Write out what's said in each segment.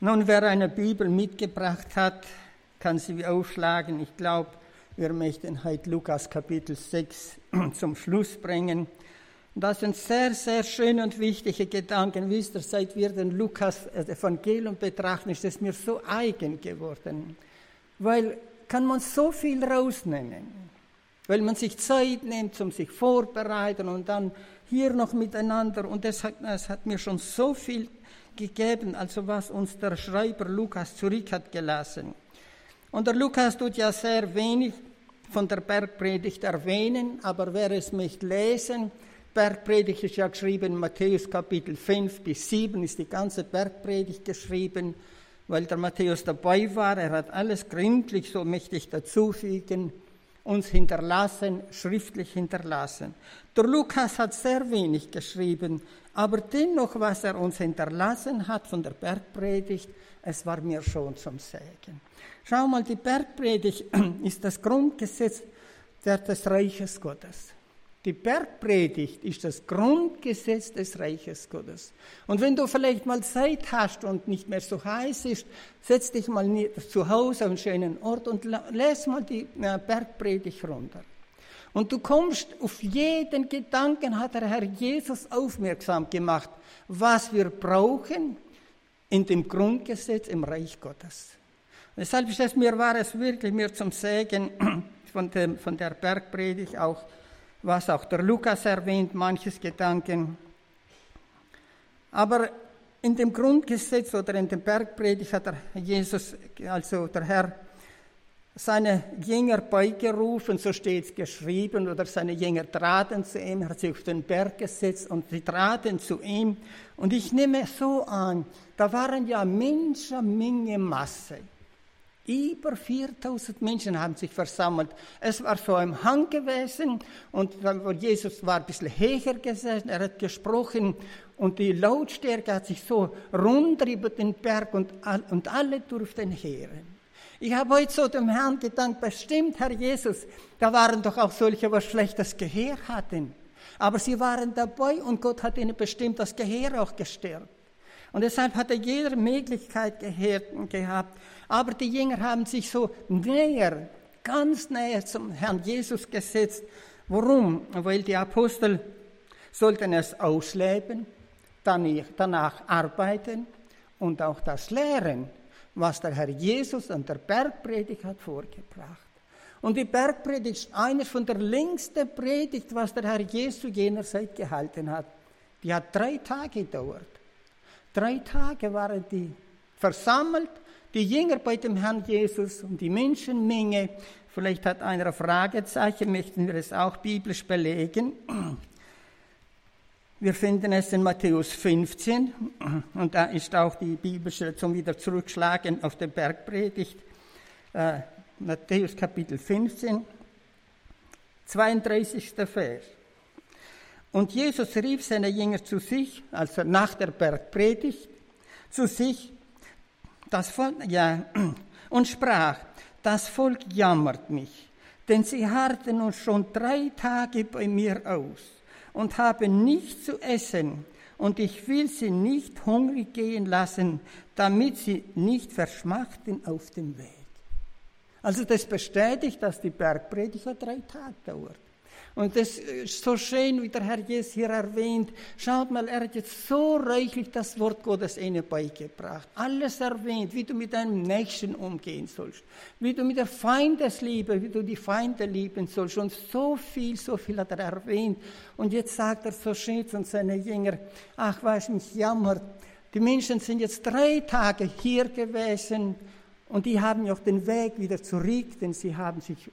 Nun, wer eine Bibel mitgebracht hat, kann sie aufschlagen. Ich glaube, wir möchten heute Lukas Kapitel 6 zum Schluss bringen. Das sind sehr, sehr schöne und wichtige Gedanken. Wisst ihr, seit wir den Lukas-Evangelium betrachten, ist es mir so eigen geworden. Weil kann man so viel rausnehmen. Weil man sich Zeit nimmt, um sich vorzubereiten und dann hier noch miteinander. Und es hat mir schon so viel gegeben, also was uns der Schreiber Lukas zurück hat gelassen. Und der Lukas tut ja sehr wenig von der Bergpredigt erwähnen, aber wer es möchte lesen, Bergpredigt ist ja geschrieben, Matthäus Kapitel 5 bis 7 ist die ganze Bergpredigt geschrieben, weil der Matthäus dabei war, er hat alles gründlich, so möchte ich dazufügen, uns hinterlassen, schriftlich hinterlassen. Der Lukas hat sehr wenig geschrieben, aber dennoch, was er uns hinterlassen hat von der Bergpredigt, es war mir schon zum Segen. Schau mal, die Bergpredigt ist das Grundgesetz des Reiches Gottes. Die Bergpredigt ist das Grundgesetz des Reiches Gottes. Und wenn du vielleicht mal Zeit hast und nicht mehr so heiß ist, setz dich mal zu Hause an einen schönen Ort und lese mal die Bergpredigt runter. Und du kommst, auf jeden Gedanken hat der Herr Jesus aufmerksam gemacht, was wir brauchen in dem Grundgesetz im Reich Gottes. Deshalb war es wirklich mir zum Segen von der Bergpredigt auch, was auch der Lukas erwähnt, manches Gedanken. Aber in dem Grundgesetz oder in dem Bergpredigt hat der Jesus, also der Herr, seine Jünger beigerufen, so steht es geschrieben, oder seine Jünger traten zu ihm, er hat sich auf den Berg gesetzt und sie traten zu ihm. Und ich nehme so an, da waren ja Menschenmenge Masse. Über 4000 Menschen haben sich versammelt. Es war so ein Hang gewesen und Jesus war ein bisschen höher gesessen, er hat gesprochen und die Lautstärke hat sich so runter über den Berg und alle durften hören. Ich habe heute so dem Herrn gedacht, bestimmt, Herr Jesus, da waren doch auch solche, was schlechtes Gehör hatten. Aber sie waren dabei und Gott hat ihnen bestimmt das Gehör auch gestärkt. Und deshalb hat er jede Möglichkeit gehabt. Aber die Jünger haben sich so näher, ganz näher zum Herrn Jesus gesetzt. Warum? Weil die Apostel sollten es ausleben, danach arbeiten und auch das lehren, was der Herr Jesus an der Bergpredigt hat vorgebracht. Und die Bergpredigt ist eine von der längsten Predigt, was der Herr Jesus jener Zeit gehalten hat. Die hat 3 Tage gedauert. 3 Tage waren die versammelt, die Jünger bei dem Herrn Jesus und die Menschenmenge. Vielleicht hat einer ein Fragezeichen, möchten wir es auch biblisch belegen. Wir finden es in Matthäus 15 und da ist auch die biblische zum wieder zurückschlagen auf der Bergpredigt. Matthäus Kapitel 15, 32. Vers. Und Jesus rief seine Jünger zu sich, also nach der Bergpredigt, zu sich, und sprach, das Volk jammert mich, denn sie harrten nun schon 3 Tage bei mir aus und haben nichts zu essen, und ich will sie nicht hungrig gehen lassen, damit sie nicht verschmachten auf dem Weg. Also das bestätigt, dass die Bergpredigt 3 Tage dauert. Und das ist so schön, wie der Herr Jesus hier erwähnt. Schaut mal, er hat jetzt so reichlich das Wort Gottes ihnen beigebracht. Alles erwähnt, wie du mit deinem Nächsten umgehen sollst, wie du mit der Feindesliebe, wie du die Feinde lieben sollst. Und so viel hat er erwähnt. Und jetzt sagt er so schön zu seinen Jüngern, ach, was mich jammert. Die Menschen sind jetzt 3 Tage hier gewesen und die haben auch den Weg wieder zurück, denn sie haben sich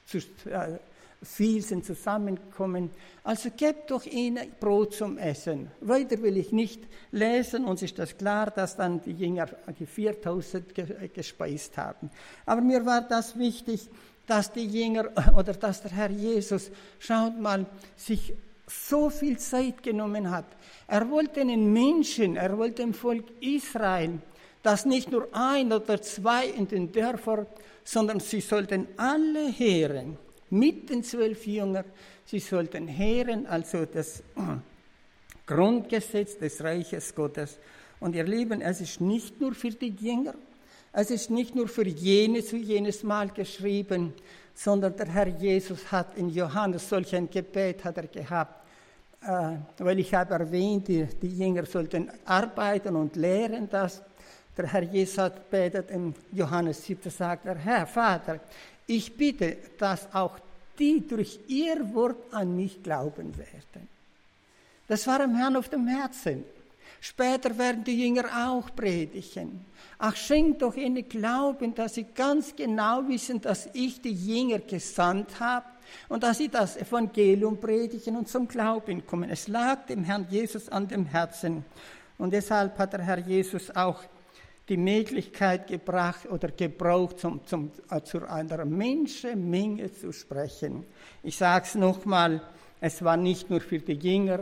viel sind zusammengekommen. Also gebt doch ihnen Brot zum Essen. Weiter will ich nicht lesen, uns ist das klar, dass dann die Jünger die 4000 gespeist haben. Aber mir war das wichtig, dass die Jünger oder dass der Herr Jesus, schaut mal, sich so viel Zeit genommen hat. Er wollte den Menschen, er wollte dem Volk Israel, dass nicht nur 1 oder 2 in den Dörfern, sondern sie sollten alle hören. Mit den 12 Jüngern, sie sollten hören, also das Grundgesetz des Reiches Gottes. Und ihr Lieben, es ist nicht nur für die Jünger, es ist nicht nur für jenes Mal geschrieben, sondern der Herr Jesus hat in Johannes solch ein Gebet hat er gehabt, weil ich habe erwähnt, die Jünger sollten arbeiten und lehren das. Der Herr Jesus hat betet in Johannes 7, sagt er, Herr Vater, ich bitte, dass auch die durch ihr Wort an mich glauben werden. Das war dem Herrn auf dem Herzen. Später werden die Jünger auch predigen. Ach, schenkt doch ihnen Glauben, dass sie ganz genau wissen, dass ich die Jünger gesandt habe und dass sie das Evangelium predigen und zum Glauben kommen. Es lag dem Herrn Jesus an dem Herzen. Und deshalb hat der Herr Jesus auch die Möglichkeit gebraucht, zu einer Menschenmenge zu sprechen. Ich sage es nochmal, es war nicht nur für die Jünger,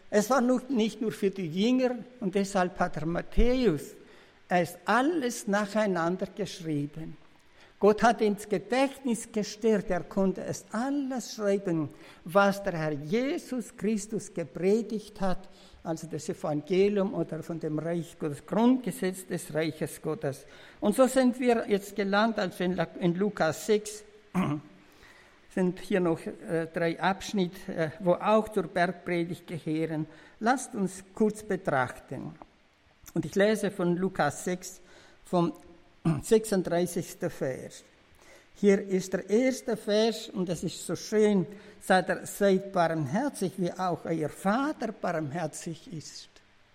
und deshalb hat der Matthäus es alles nacheinander geschrieben. Gott hat ins Gedächtnis gestärkt, er konnte es alles schreiben, was der Herr Jesus Christus gepredigt hat, also das Evangelium oder von dem Reich Gottes, Grundgesetz des Reiches Gottes. Und so sind wir jetzt gelangt, also in Lukas 6, sind hier noch 3 Abschnitte, wo auch zur Bergpredigt gehören. Lasst uns kurz betrachten. Und ich lese von Lukas 6, vom 36. Vers. Hier ist der erste Vers, und das ist so schön, seid barmherzig, wie auch euer Vater barmherzig ist.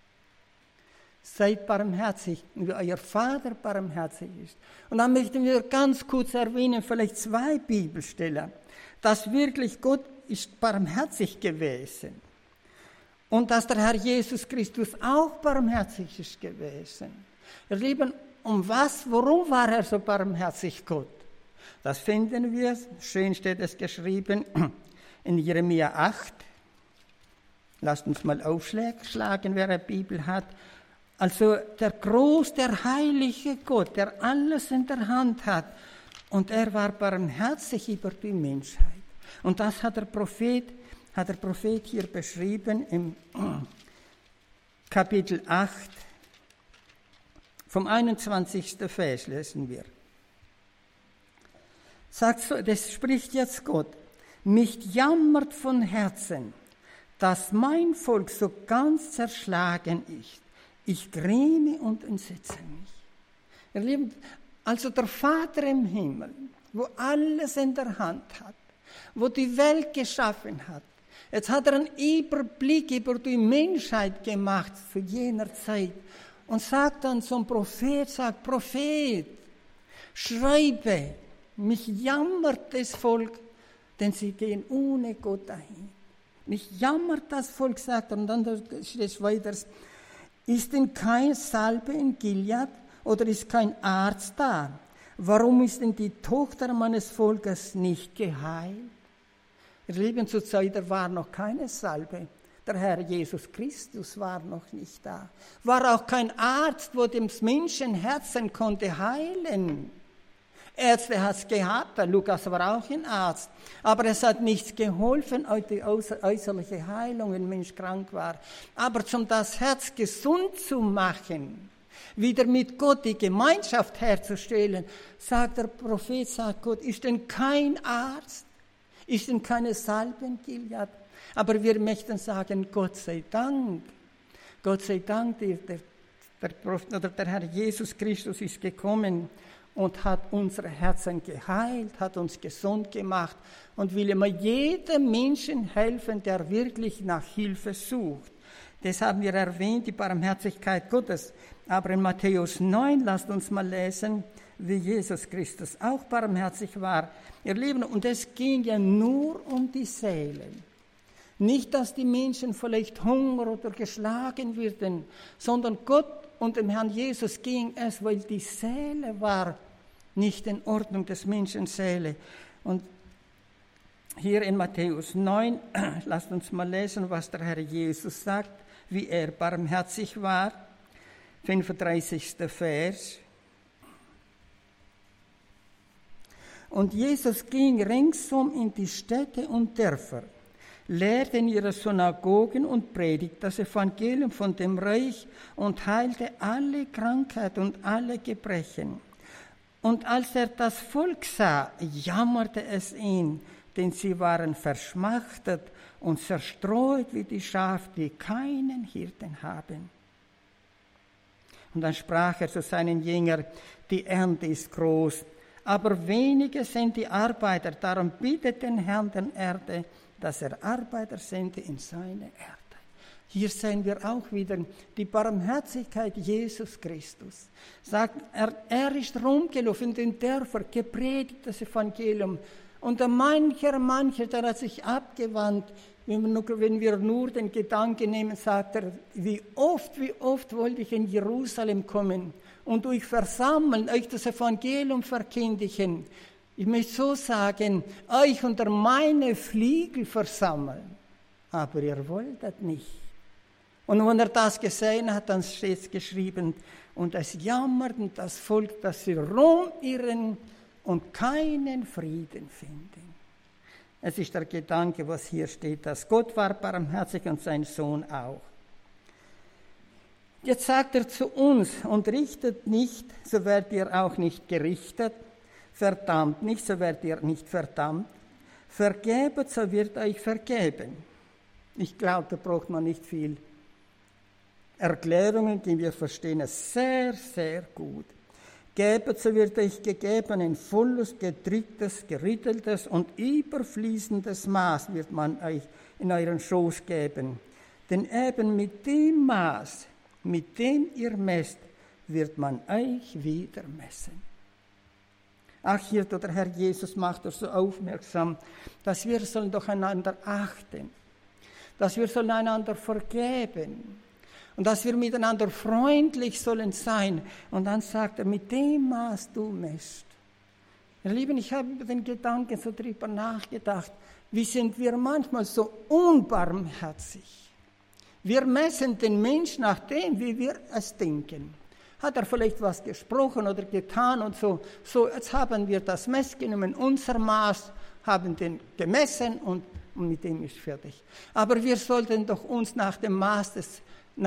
Seid barmherzig, wie euer Vater barmherzig ist. Und dann möchten wir ganz kurz erwähnen, vielleicht 2 Bibelstellen, dass wirklich Gott ist barmherzig gewesen. Und dass der Herr Jesus Christus auch barmherzig ist gewesen. Ihr Lieben, warum war er so barmherzig, Gott? Das finden wir, schön steht es geschrieben, in Jeremia 8. Lasst uns mal aufschlagen, wer eine Bibel hat. Also der heilige Gott, der alles in der Hand hat. Und er war barmherzig über die Menschheit. Und das hat der Prophet hier beschrieben im Kapitel 8, vom 21. Vers lesen wir. Sagt so, das spricht jetzt Gott. Mich jammert von Herzen, dass mein Volk so ganz zerschlagen ist. Ich gräme und entsetze mich. Ihr Lieben, also der Vater im Himmel, wo alles in der Hand hat, wo die Welt geschaffen hat, jetzt hat er einen Überblick über die Menschheit gemacht zu jener Zeit und sagt dann zum Prophet, Prophet, schreibe, mich jammert das Volk, denn sie gehen ohne Gott dahin. Mich jammert das Volk, sagt er, und dann steht es weiter, ist denn kein Salbe in Gilead oder ist kein Arzt da? Warum ist denn die Tochter meines Volkes nicht geheilt? Ihr Lieben, zur Zeit war noch keine Salbe. Der Herr Jesus Christus war noch nicht da. War auch kein Arzt, wo dem Menschenherzen konnte heilen. Ärzte hat es gehabt, der Lukas war auch ein Arzt. Aber es hat nichts geholfen, die äußerliche Heilung, wenn ein Mensch krank war. Aber um das Herz gesund zu machen, wieder mit Gott die Gemeinschaft herzustellen, sagt der Prophet, sagt Gott, ist denn kein Arzt, ist denn keine Salbe in Gilead? Aber wir möchten sagen, Gott sei Dank, der Herr Jesus Christus ist gekommen und hat unsere Herzen geheilt, hat uns gesund gemacht und will immer jedem Menschen helfen, der wirklich nach Hilfe sucht. Das haben wir erwähnt, die Barmherzigkeit Gottes. Aber in Matthäus 9, lasst uns mal lesen, wie Jesus Christus auch barmherzig war. Ihr Lieben, und es ging ja nur um die Seelen. Nicht, dass die Menschen vielleicht Hunger oder geschlagen würden, sondern Gott und dem Herrn Jesus ging es, weil die Seele war nicht in Ordnung, des Menschen Seele. Und hier in Matthäus 9, lasst uns mal lesen, was der Herr Jesus sagt, wie er barmherzig war. 35. Vers. Und Jesus ging ringsum in die Städte und Dörfer. lehrte in ihrer Synagogen und predigte das Evangelium von dem Reich und heilte alle Krankheit und alle Gebrechen. Und als er das Volk sah, jammerte es ihn, denn sie waren verschmachtet und zerstreut wie die Schafe, die keinen Hirten haben. Und dann sprach er zu seinen Jüngern, die Ernte ist groß, aber wenige sind die Arbeiter. Darum bittet den Herrn der Erde, dass er Arbeiter sende in seine Erde. Hier sehen wir auch wieder die Barmherzigkeit Jesus Christus. Sagt, er ist rumgelaufen in den Dörfern, gepredigt das Evangelium. Und mancher, der hat sich abgewandt. Wenn wir nur den Gedanken nehmen, sagt er, wie oft wollte ich in Jerusalem kommen und euch versammeln, euch das Evangelium verkündigen. Ich möchte so sagen, euch unter meine Flügel versammeln. Aber ihr wolltet nicht. Und wenn er das gesehen hat, dann steht es geschrieben, und es jammerten das Volk, dass sie rumirren und keinen Frieden finden. Es ist der Gedanke, was hier steht, dass Gott war barmherzig und sein Sohn auch. Jetzt sagt er zu uns, und richtet nicht, so werdet ihr auch nicht gerichtet, verdammt nicht, so werdet ihr nicht verdammt, vergebet, so wird euch vergeben. Ich glaube, da braucht man nicht viel Erklärungen, die wir verstehen es sehr, sehr gut. Gebet, so wird euch gegeben, ein volles, gedrücktes, geritteltes und überfließendes Maß wird man euch in euren Schoß geben. Denn eben mit dem Maß, mit dem ihr messt, wird man euch wieder messen. Auch hier, der Herr Jesus macht uns so aufmerksam, dass wir sollen doch einander achten, dass wir sollen einander vergeben. Und dass wir miteinander freundlich sollen sein. Und dann sagt er, mit dem Maß du messt. Ihr Lieben, ich habe über den Gedanken so drüber nachgedacht. Wie sind wir manchmal so unbarmherzig? Wir messen den Menschen nach dem, wie wir es denken. Hat er vielleicht was gesprochen oder getan und so. So, jetzt haben wir das Mess genommen, unser Maß, haben den gemessen und mit dem ist fertig. Aber wir sollten doch uns nach dem Maß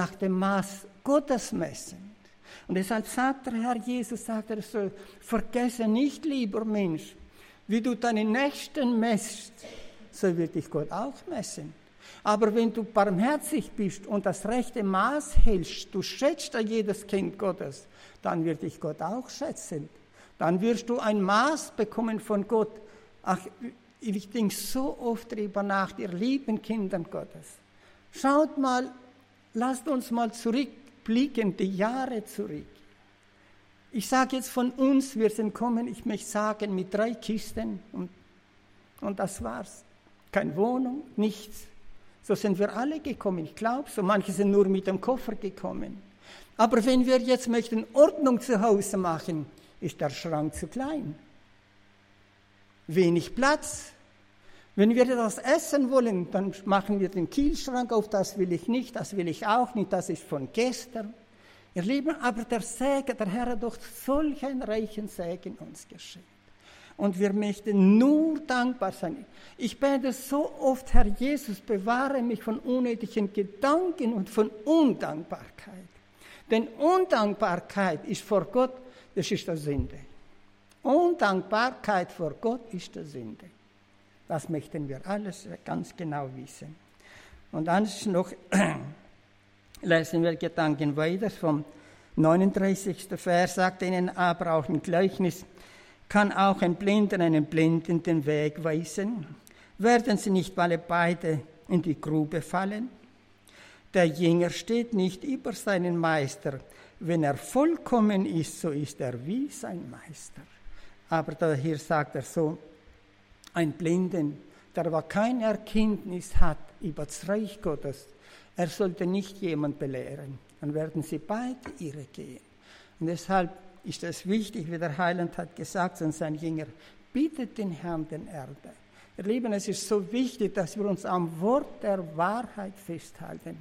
Gottes messen. Und deshalb sagt der Herr Jesus, sagt er so, vergesse nicht, lieber Mensch, wie du deinen Nächsten messt, so wird dich Gott auch messen. Aber wenn du barmherzig bist und das rechte Maß hältst, du schätzt jedes Kind Gottes, dann wird dich Gott auch schätzen. Dann wirst du ein Maß bekommen von Gott. Ach, ich denke so oft darüber nach, ihr lieben Kinder Gottes. Schaut mal, lasst uns mal zurückblicken, die Jahre zurück. Ich sage jetzt von uns, wir sind gekommen, ich möchte sagen, mit 3 Kisten und das war's. Keine Wohnung, nichts. So sind wir alle gekommen, ich glaube, so manche sind nur mit dem Koffer gekommen. Aber wenn wir jetzt möchten Ordnung zu Hause machen, ist der Schrank zu klein. Wenig Platz. Wenn wir das essen wollen, dann machen wir den Kühlschrank auf, das will ich nicht, das will ich auch nicht, das ist von gestern. Ihr Lieben, aber der Segen, der Herr hat doch solch einen reichen Segen uns geschenkt. Und wir möchten nur dankbar sein. Ich bete so oft, Herr Jesus, bewahre mich von unnötigen Gedanken und von Undankbarkeit. Denn Undankbarkeit ist vor Gott, das ist der Sünde. Undankbarkeit vor Gott ist der Sünde. Das möchten wir alles ganz genau wissen. Und dann noch lesen wir Gedanken weiter vom 39. Vers, sagt ihnen aber auch ein Gleichnis, kann auch ein Blinden einen Blinden den Weg weisen? Werden sie nicht alle beide in die Grube fallen? Der Jünger steht nicht über seinen Meister. Wenn er vollkommen ist, so ist er wie sein Meister. Aber hier sagt er so, ein Blinden, der aber keine Erkenntnis hat über das Reich Gottes, er sollte nicht jemand belehren. Dann werden sie beide irre gehen. Und deshalb ist es wichtig, wie der Heiland hat gesagt an seinen Jünger, bittet den Herrn der Erde. Ihr Lieben, es ist so wichtig, dass wir uns am Wort der Wahrheit festhalten.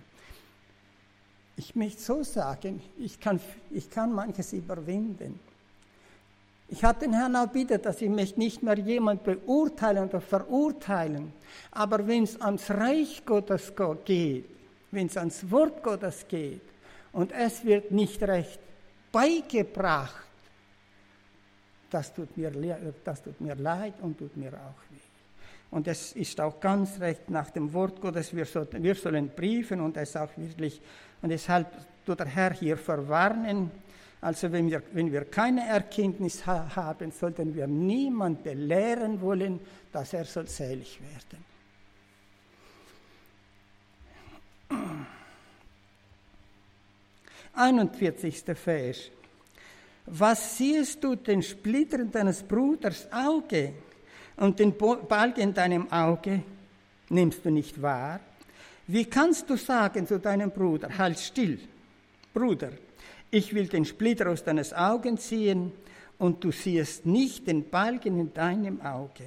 Ich möchte so sagen, ich kann manches überwinden. Ich habe den Herrn auch bittet, dass ich möchte nicht mehr jemand beurteilen oder verurteilen. Aber wenn es ans Reich Gottes geht, wenn es ans Wort Gottes geht und es wird nicht recht beigebracht, das tut mir leid und tut mir auch weh. Und es ist auch ganz recht nach dem Wort Gottes, wir sollen briefen und es auch wirklich, und deshalb tut der Herr hier verwarnen. Also wenn wir keine Erkenntnis haben, sollten wir niemanden belehren wollen, dass er soll selig werden. <clears throat> 41. Vers. Was siehst du den Splitter in deines Bruders Auge und den Balg in deinem Auge? Nimmst du nicht wahr? Wie kannst du sagen zu deinem Bruder, halt still, Bruder, ich will den Splitter aus deines Augen ziehen und du siehst nicht den Balken in deinem Auge.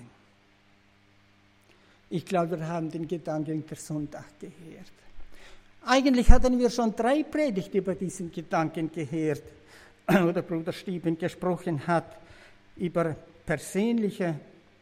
Ich glaube, wir haben den Gedanken der Sonntag gehört. Eigentlich hatten wir schon 3 Predigten über diesen Gedanken gehört, oder Bruder Stieben gesprochen hat, über persönliche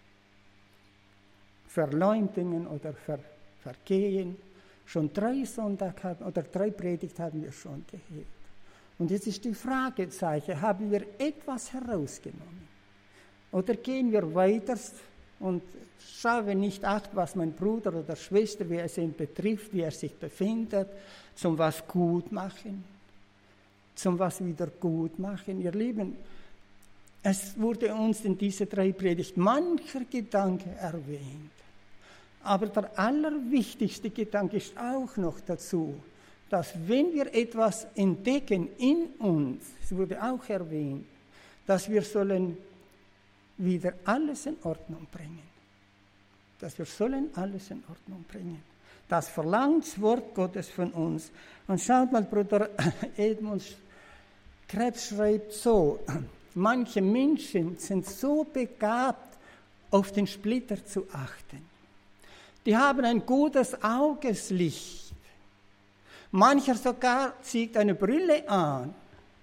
Verleumdungen oder Vergehen. Schon 3 Predigten haben wir schon gehört. Und jetzt ist die Fragezeichen, haben wir etwas herausgenommen? Oder gehen wir weiter und schauen nicht acht, was mein Bruder oder Schwester, wie es ihn betrifft, wie er sich befindet, zum was gut machen, zum was wieder gut machen. Ihr Lieben, es wurde uns in diese 3 Predigten mancher Gedanke erwähnt. Aber der allerwichtigste Gedanke ist auch noch dazu, dass wenn wir etwas entdecken in uns, es wurde auch erwähnt, dass wir sollen wieder alles in Ordnung bringen. Dass wir sollen alles in Ordnung bringen. Das verlangt das Wort Gottes von uns. Und schaut mal, Bruder Edmund Krebs schreibt so, manche Menschen sind so begabt, auf den Splitter zu achten. Die haben ein gutes Augeslicht. Mancher sogar zieht eine Brille an.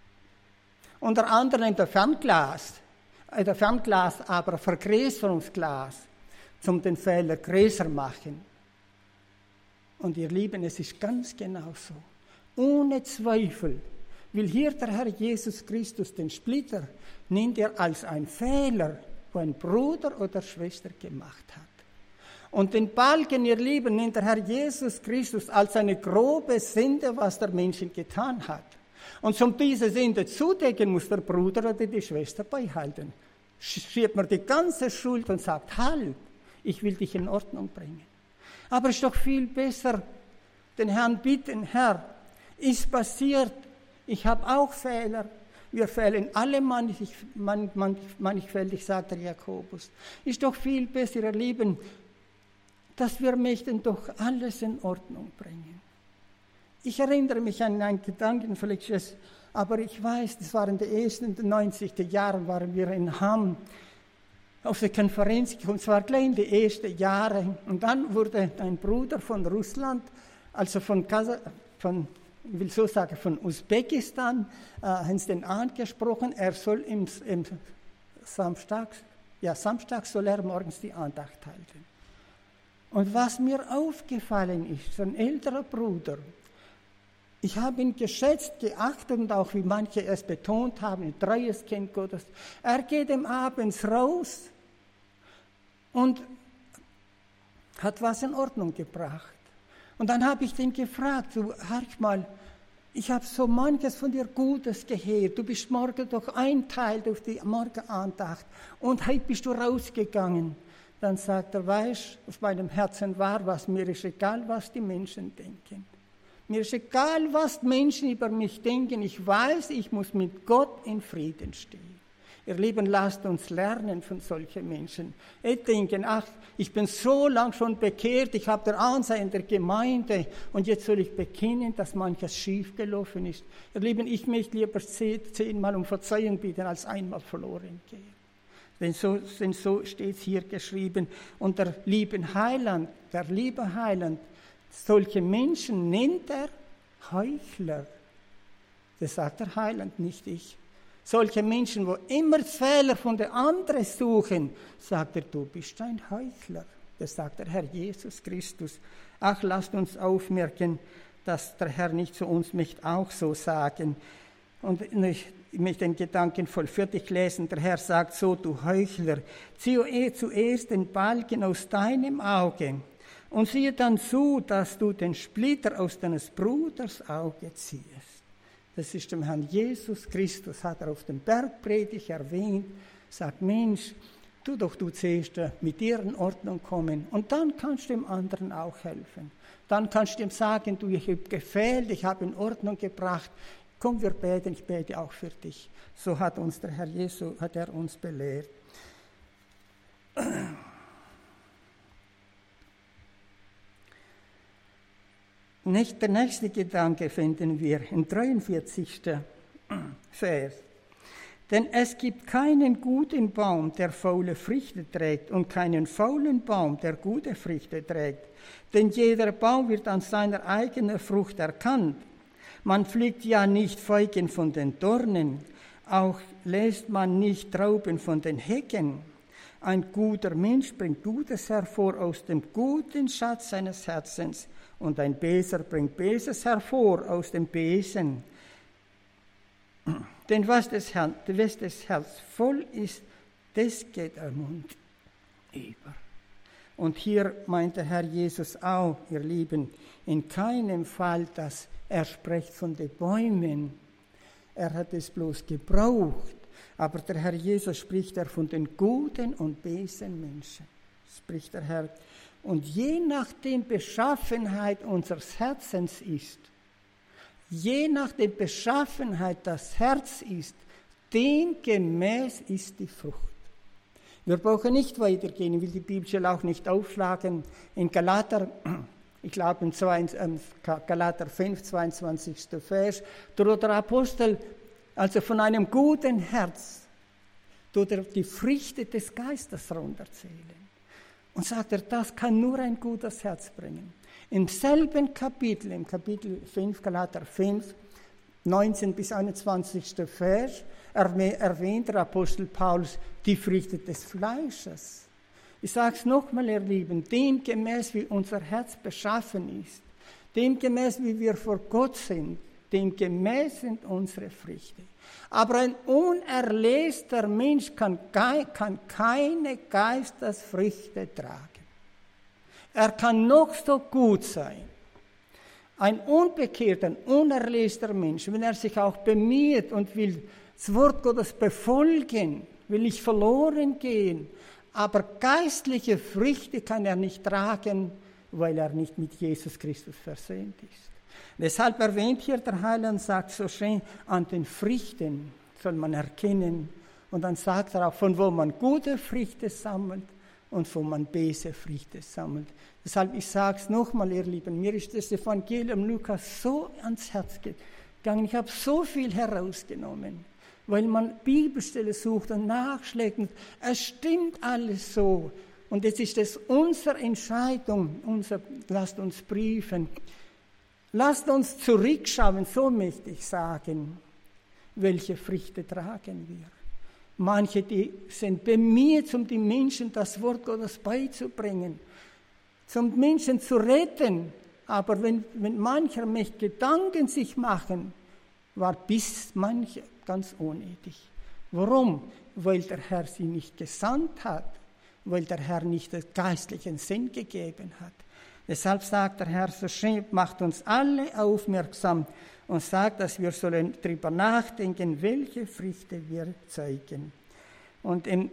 Und der andere nimmt ein Fernglas, aber Vergrößerungsglas, zum den Fehler größer machen. Und ihr Lieben, es ist ganz genau so. Ohne Zweifel will hier der Herr Jesus Christus den Splitter, nimmt er als ein Fehler, wo ein Bruder oder Schwester gemacht hat. Und den Balken, ihr Lieben, nennt der Herr Jesus Christus als eine grobe Sünde, was der Mensch getan hat. Und um diese Sünde zu decken, muss der Bruder oder die Schwester beihalten. Schiebt man die ganze Schuld und sagt, halt, ich will dich in Ordnung bringen. Aber es ist doch viel besser, den Herrn bitten, Herr, ist passiert, ich habe auch Fehler. Wir fehlen alle mannigfältig, sagt der Jakobus. Ist doch viel besser, ihr Lieben, dass wir möchten doch alles in Ordnung bringen. Ich erinnere mich an einen Gedanken, aber ich weiß, das waren die ersten 90er Jahre, waren wir in Hamm auf der Konferenz, und zwar gleich in die ersten Jahre. Und dann wurde ein Bruder von Russland, also von Usbekistan, haben sie den angesprochen, er soll Samstag soll er morgens die Andacht halten. Und was mir aufgefallen ist, ein älterer Bruder, ich habe ihn geschätzt, geachtet und auch wie manche es betont haben, ein treues Kind Gottes. Er geht abends raus und hat was in Ordnung gebracht. Und dann habe ich den gefragt, so, hörst mal, ich habe so manches von dir Gutes gehört, du bist morgen doch einteilt auf die Morgenandacht und heute bist du rausgegangen. Dann sagt er, weißt, auf meinem Herzen war was, mir ist egal, was die Menschen denken. Mir ist egal, was Menschen über mich denken. Ich weiß, ich muss mit Gott in Frieden stehen. Ihr Lieben, lasst uns lernen von solchen Menschen. Die denken, ach, ich bin so lang schon bekehrt, ich habe der Ansehen in der Gemeinde und jetzt soll ich bekennen, dass manches schiefgelaufen ist. Ihr Lieben, ich möchte lieber 10-mal um Verzeihung bitten, als einmal verloren gehen. Denn so steht es hier geschrieben. Und der liebe Heiland, solche Menschen nennt er Heuchler. Das sagt der Heiland, nicht ich. Solche Menschen, wo immer Fehler von der anderen suchen, sagt er, du bist ein Heuchler. Das sagt der Herr Jesus Christus. Ach, lasst uns aufmerken, dass der Herr nicht zu uns möchte auch so sagen. Und ich möchte den Gedanken voll fertig lesen. Der Herr sagt so, du Heuchler, ziehe zuerst den Balken aus deinem Auge und siehe dann zu, dass du den Splitter aus deines Bruders Auge ziehst. Das ist dem Herrn Jesus Christus, hat er auf dem Bergpredigt erwähnt, sagt, Mensch, tu doch du zuerst mit dir in Ordnung kommen und dann kannst du dem anderen auch helfen. Dann kannst du ihm sagen, du, ich habe gefehlt, ich habe in Ordnung gebracht, komm, wir beten, ich bete auch für dich. So hat uns der Herr Jesus, hat er uns belehrt. Der nächste Gedanke finden wir im 43. Vers. Denn es gibt keinen guten Baum, der faule Früchte trägt, und keinen faulen Baum, der gute Früchte trägt. Denn jeder Baum wird an seiner eigenen Frucht erkannt. Man pflückt ja nicht Feigen von den Dornen, auch lässt man nicht Trauben von den Hecken. Ein guter Mensch bringt Gutes hervor aus dem guten Schatz seines Herzens, und ein Beser bringt Beses hervor aus dem Besen. Denn was des Herz voll ist, das geht der Mund über. Und hier meint der Herr Jesus auch, ihr Lieben, in keinem Fall, dass er spricht von den Bäumen. Er hat es bloß gebraucht. Aber der Herr Jesus spricht von den guten und bösen Menschen. Spricht der Herr. Und je nachdem Beschaffenheit unseres Herzens ist, je nachdem Beschaffenheit das Herz ist, dem gemäß ist die Frucht. Wir brauchen nicht weitergehen, ich will die Bibelstelle auch nicht aufschlagen. In Galater, ich glaube in Galater 5, 22. Vers, tut der Apostel also von einem guten Herz, tut er die Früchte des Geistes runterzählen. Und sagt er, das kann nur ein gutes Herz bringen. Im selben Kapitel, im Kapitel 5, Galater 5, 19 bis 21. Vers, erwähnt der Apostel Paulus die Früchte des Fleisches. Ich sage es nochmal, ihr Lieben, demgemäß wie unser Herz beschaffen ist, demgemäß wie wir vor Gott sind, demgemäß sind unsere Früchte. Aber ein unerlesster Mensch kann keine Geistesfrüchte tragen. Er kann noch so gut sein. Ein unbekehrter, unerlesster Mensch, wenn er sich auch bemüht und will das Wort Gottes befolgen, will nicht verloren gehen, aber geistliche Früchte kann er nicht tragen, weil er nicht mit Jesus Christus versöhnt ist. Deshalb erwähnt hier der Heiland, sagt so schön, an den Früchten soll man erkennen. Und dann sagt er auch, von wo man gute Früchte sammelt und wo man böse Früchte sammelt. Deshalb, ich sage es nochmal, ihr Lieben, mir ist das Evangelium Lukas so ans Herz gegangen. Ich habe so viel herausgenommen, weil man Bibelstelle sucht und nachschlägt. Es stimmt alles so. Und jetzt ist es unsere Entscheidung, lasst uns prüfen. Lasst uns zurückschauen, so möchte ich sagen, welche Früchte tragen wir. Manche, die sind bemüht, um den Menschen das Wort Gottes beizubringen, zum Menschen zu retten. Aber wenn mancher mich Gedanken sich machen, war bis manche ganz unnötig. Warum? Weil der Herr sie nicht gesandt hat, weil der Herr nicht den geistlichen Sinn gegeben hat. Deshalb sagt der Herr so schön, macht uns alle aufmerksam und sagt, dass wir sollen darüber nachdenken, welche Früchte wir zeigen. Und im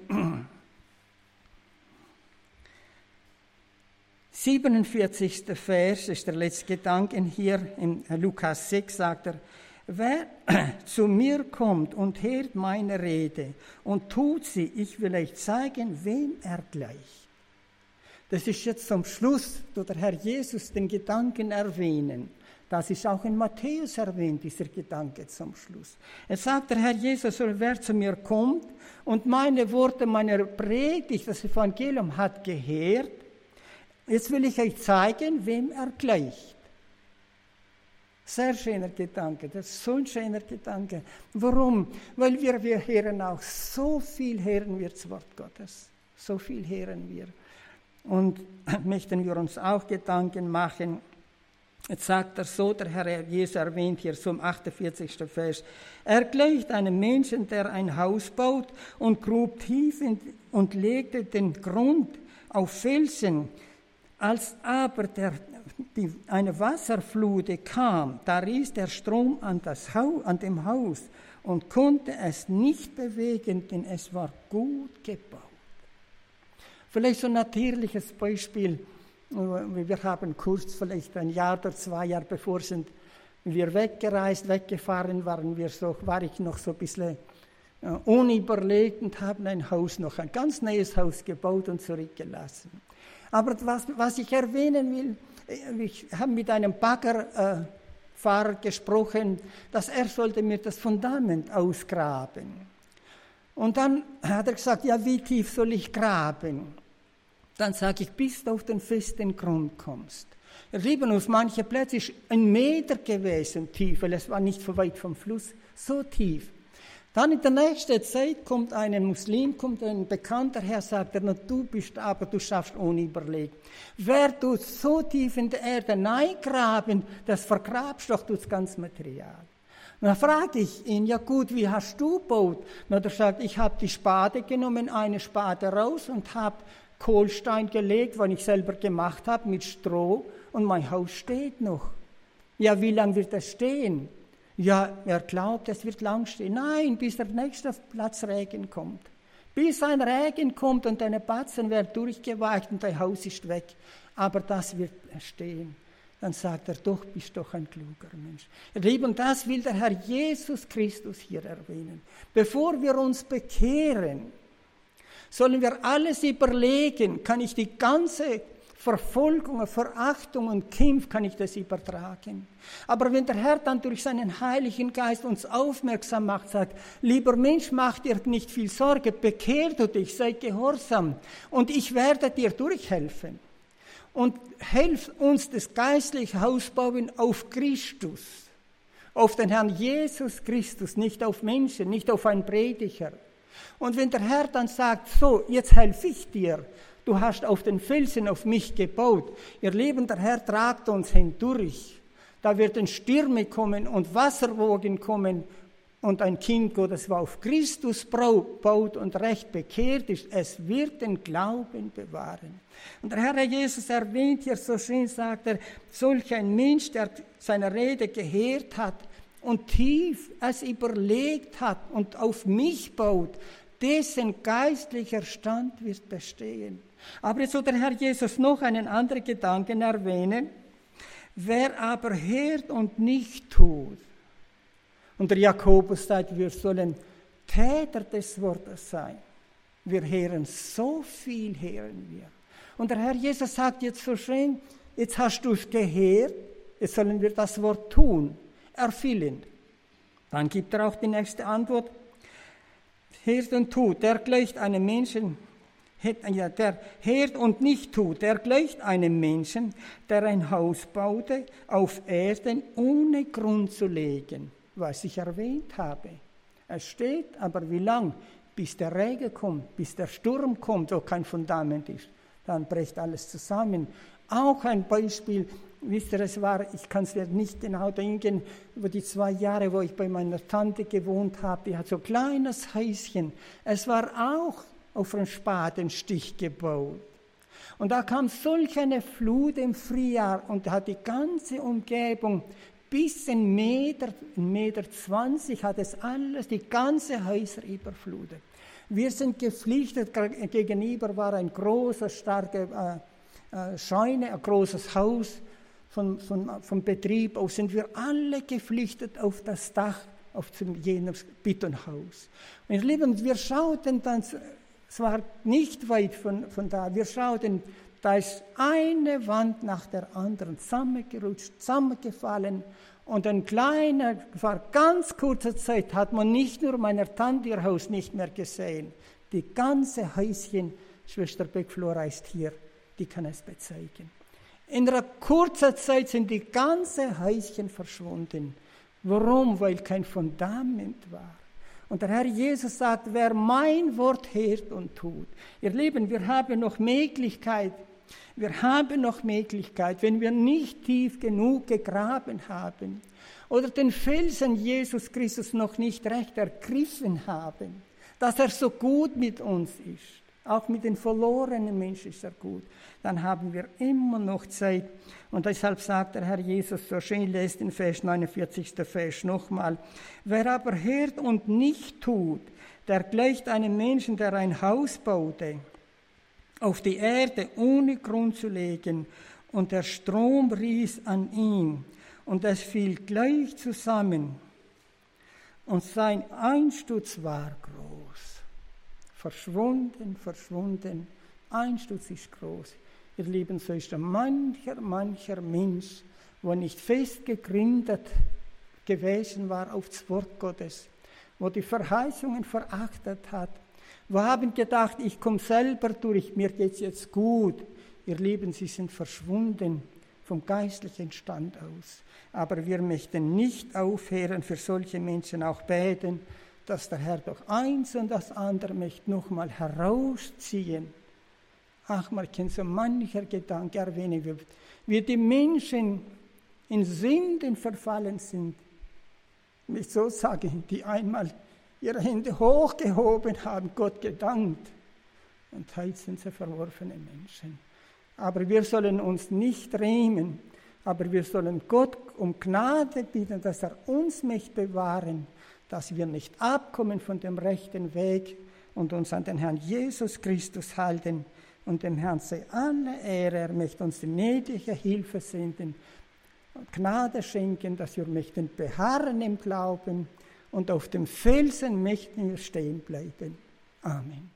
47. Vers ist der letzte Gedanke hier, in Lukas 6 sagt er, wer zu mir kommt und hört meine Rede und tut sie, ich will euch zeigen, wem er gleicht. Das ist jetzt zum Schluss, wo der Herr Jesus den Gedanken erwähnen. Das ist auch in Matthäus erwähnt, dieser Gedanke zum Schluss. Es sagt der Herr Jesus, wer zu mir kommt und meine Worte, meine Predigt, das Evangelium hat gehört, jetzt will ich euch zeigen, wem er gleicht. Sehr schöner Gedanke, das ist so ein schöner Gedanke. Warum? Weil wir hören auch, so viel hören wir das Wort Gottes. So viel hören wir. Und möchten wir uns auch Gedanken machen. Jetzt sagt er so, der Herr Jesus erwähnt hier so im 48. Vers, er gleicht einem Menschen, der ein Haus baut und grub tief und legte den Grund auf Felsen. Als aber eine Wasserflut kam, da riss der Strom an dem Haus und konnte es nicht bewegen, denn es war gut gebaut. Vielleicht so ein natürliches Beispiel. Wir haben kurz, vielleicht ein Jahr oder 2 Jahre bevor sind wir weggefahren, war ich noch so ein bisschen unüberlegt und haben ein ganz neues Haus gebaut und zurückgelassen. Aber was ich erwähnen will, ich habe mit einem Baggerfahrer gesprochen, dass er sollte mir das Fundament ausgraben. Und dann hat er gesagt, ja, wie tief soll ich graben? Dann sage ich, bis du auf den festen Grund kommst. Ihr Lieben, auf manche Plätze ist 1 Meter gewesen tief, weil es war nicht so weit vom Fluss, so tief. Dann in der nächsten Zeit kommt ein Bekannter her, sagt er, du schaffst ohne Überlegen. Wer tut so tief in der Erde reingraben, das vergrabst doch das ganze Material. Und dann frage ich ihn, ja gut, wie hast du gebaut? Und er sagt, ich habe die Spade genommen, eine Spade raus und habe Kohlstein gelegt, was ich selber gemacht habe, mit Stroh, und mein Haus steht noch. Ja, wie lange wird das stehen? Ja, er glaubt, es wird lang stehen. Nein, bis der nächste Platzregen kommt. Bis ein Regen kommt und deine Batzen werden durchgeweicht und dein Haus ist weg. Aber das wird stehen. Dann sagt er, doch, bist doch ein kluger Mensch. Ihr Lieben, das will der Herr Jesus Christus hier erwähnen. Bevor wir uns bekehren, sollen wir alles überlegen, kann ich die ganze Verfolgung, Verachtung und Kampf, kann ich das übertragen. Aber wenn der Herr dann durch seinen Heiligen Geist uns aufmerksam macht, sagt, lieber Mensch, mach dir nicht viel Sorge, bekehr du dich, sei gehorsam und ich werde dir durchhelfen. Und helf uns das geistliche Haus bauen auf Christus, auf den Herrn Jesus Christus, nicht auf Menschen, nicht auf einen Prediger. Und wenn der Herr dann sagt, so, jetzt helfe ich dir, du hast auf den Felsen auf mich gebaut, ihr Lieben, der Herr tragt uns hindurch. Da werden Stürme kommen und Wasserwogen kommen und ein Kind Gottes, das auf Christus baut und recht bekehrt ist, es wird den Glauben bewahren. Und der Herr Jesus erwähnt hier so schön, sagt er, solch ein Mensch, der seine Rede gehört hat und tief es überlegt hat und auf mich baut, dessen geistlicher Stand wird bestehen. Aber jetzt soll der Herr Jesus noch einen anderen Gedanken erwähnen. Wer aber hört und nicht tut, und der Jakobus sagt, wir sollen Täter des Wortes sein. Wir hören so viel, hören wir. Und der Herr Jesus sagt jetzt so schön, jetzt hast du es gehört, jetzt sollen wir das Wort tun, erfüllen. Dann gibt er auch die nächste Antwort. Hört und tut, der gleicht einem Menschen, der hört und nicht tut, der gleicht einem Menschen, der ein Haus baute auf Erden, ohne Grund zu legen, was ich erwähnt habe. Es steht, aber wie lang? Bis der Regen kommt, bis der Sturm kommt, wo kein Fundament ist. Dann bricht alles zusammen. Auch ein Beispiel, wisst ihr, ich kann es mir nicht genau denken, über die 2 Jahre, wo ich bei meiner Tante gewohnt habe, die hat so ein kleines Häuschen. Es war auch auf einen Spatenstich gebaut. Und da kam solch eine Flut im Frühjahr und hat die ganze Umgebung bis 1,20 Meter hat es alles, die ganze Häuser überflutet. Wir sind geflüchtet, gegenüber war ein großer, starker Scheune, ein großes Haus vom Betrieb aus, sind wir alle geflüchtet auf das Dach, auf jenes Betonhaus. Und ihr Lieben, wir schauten dann, es war nicht weit von da, wir schauten, da ist eine Wand nach der anderen zusammengerutscht, zusammengefallen. Und vor ganz kurzer Zeit hat man nicht nur meiner Tante ihr Haus nicht mehr gesehen. Die ganze Häuschen, Schwester Beckflora ist hier, die kann es bezeugen. In einer kurzen Zeit sind die ganzen Häuschen verschwunden. Warum? Weil kein Fundament war. Und der Herr Jesus sagt, wer mein Wort hört und tut. Ihr Lieben, wir haben noch Möglichkeit. Wenn wir nicht tief genug gegraben haben oder den Felsen Jesus Christus noch nicht recht ergriffen haben, dass er so gut mit uns ist. Auch mit den verlorenen Menschen ist er gut. Dann haben wir immer noch Zeit. Und deshalb sagt der Herr Jesus so schön, lest den Vers 49. Vers nochmal. Wer aber hört und nicht tut, der gleicht einem Menschen, der ein Haus baute, auf die Erde ohne Grund zu legen. Und der Strom riss an ihm. Und es fiel gleich zusammen. Und sein Einsturz war groß. Verschwunden. Einsturz ist groß. Ihr Lieben, so ist mancher Mensch, wo nicht fest gegründet gewesen war auf das Wort Gottes, wo die Verheißungen verachtet hat, wo haben gedacht, ich komme selber durch, mir geht es jetzt gut. Ihr Lieben, sie sind verschwunden vom geistlichen Stand aus. Aber wir möchten nicht aufhören, für solche Menschen auch beten, dass der Herr durch eins und das andere möchte nochmal herausziehen. Ach, man kann so mancher Gedanke erwähnen, wie die Menschen in Sünden verfallen sind. Nicht so sagen, die einmal ihre Hände hochgehoben haben, Gott gedankt. Und heute sind sie verworfene Menschen. Aber wir sollen uns nicht rühmen, aber wir sollen Gott um Gnade bitten, dass er uns möchte bewahren, dass wir nicht abkommen von dem rechten Weg und uns an den Herrn Jesus Christus halten. Und dem Herrn sei alle Ehre, er möchte uns die gnädige Hilfe senden und Gnade schenken, dass wir möchten beharren im Glauben und auf dem Felsen möchten wir stehen bleiben. Amen.